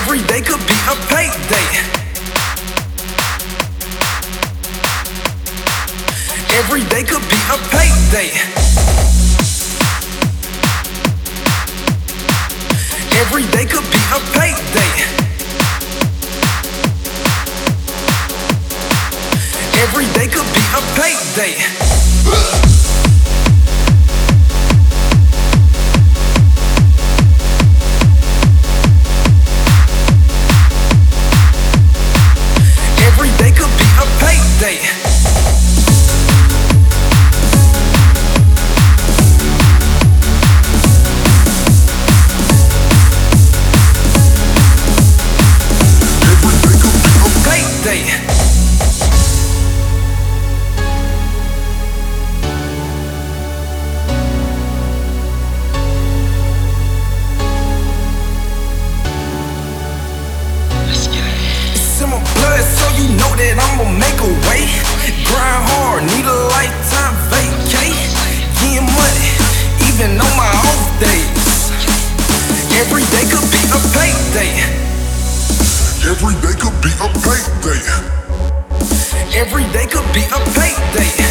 Every day could be a payday. Every day could be a payday. Every day could be a payday. Every day could be a payday. Every day could be a payday. So you know that I'ma make a way. Grind hard, need a lifetime vacay. Getting money, even on my off days. Every day could be a payday. Every day could be a payday. Every day could be a payday.